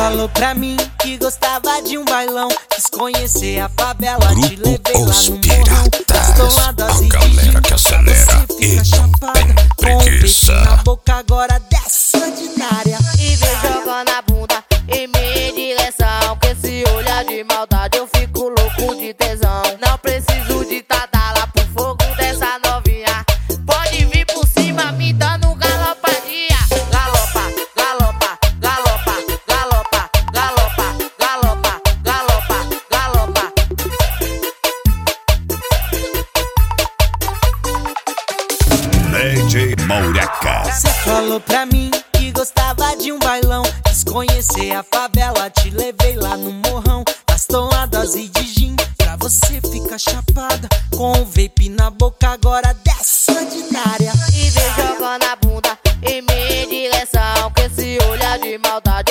falou pra mim que gostava de um bailão, quis conhecer a favela, te levei lá no morrão. Gastou uma dose de gin, que acelera e fica chapada, com o peito na boca, agora desce ordinária. E vem jogando a bunda em minha direção, com esse olhar de maldade eu fico louco de tesão. Não preciso de tadala pro fogo dessa novinha, pode vir por cima me dando galopadinha. Galopa, galopa, galopa, galopa, galopa, galopa, galopa, galopa. DJ Maureca. Cê falou pra mim que gostava de um bailão, quis conhecer a favela, te levei lá no morrão. Gastou uma dose de gin pra você ficar chapada, com o vape na boca, agora desce ordinária. E vem jogando a bunda em minha direção, com esse olhar de maldade